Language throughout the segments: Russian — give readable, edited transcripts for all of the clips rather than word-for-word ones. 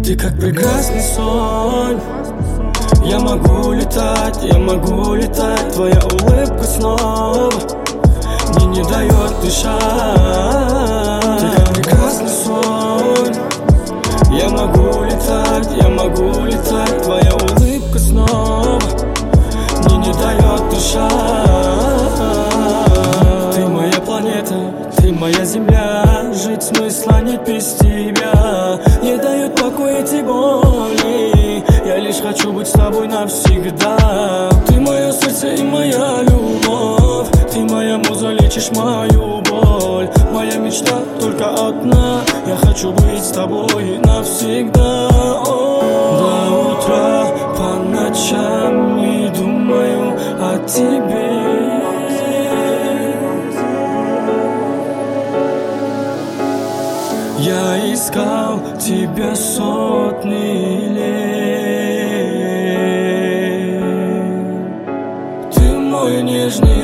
Ты как прекрасный сон. Я могу летать, твоя улыбка снова мне не дает дышать. Ты как прекрасный сон. Я могу летать, твоя улыбка снова мне не дает дышать. Ты моя планета, ты моя земля, жить смысла нет без тебя. Не дают покоя эти боли, я лишь хочу быть с тобой навсегда. Ты мое сердце и моя любовь, ты моя муза, лечишь мою боль. Моя мечта только одна, я хочу быть с тобой навсегда. До утра по ночам не думаю о тебе. Я искал тебя сотни лет. Ты мой нежный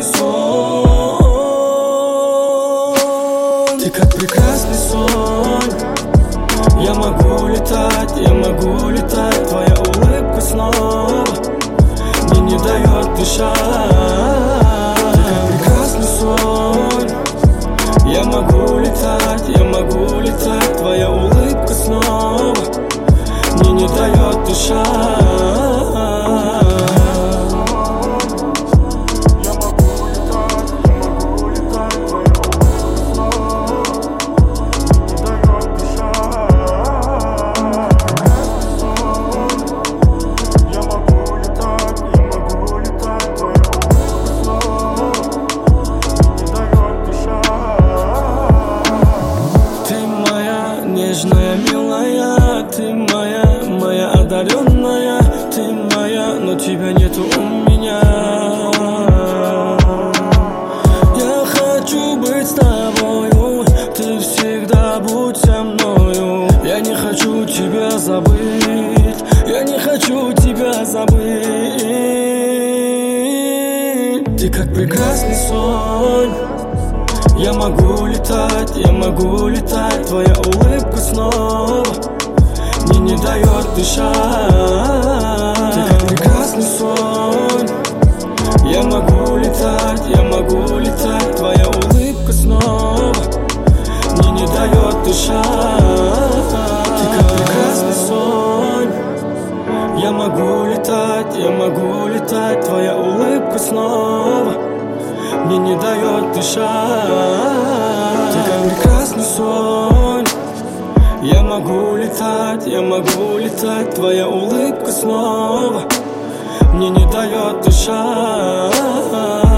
сон. Ты как прекрасный сон. Я могу летать, твоя улыбка снова мне не дает дышать. Ты как прекрасный сон. Я могу летать, твоя улыбка снова мне не дает дышать. Нежная, милая, ты моя одаренная, ты моя, но тебя нету у меня. Я хочу быть с тобою, ты всегда будь со мною. Я не хочу тебя забыть, я не хочу тебя забыть. Ты как прекрасный сон. Я могу летать, твоя улыбка снова мне не дает дышать. Ты как прекрасный сон. Я могу летать, твоя улыбка снова мне не дает дышать. Ты как прекрасный сон. Я могу летать, твоя улыбка снова мне не дает дышать. Ты как прекрасный сон. Я могу летать, твоя улыбка снова мне не дает дышать.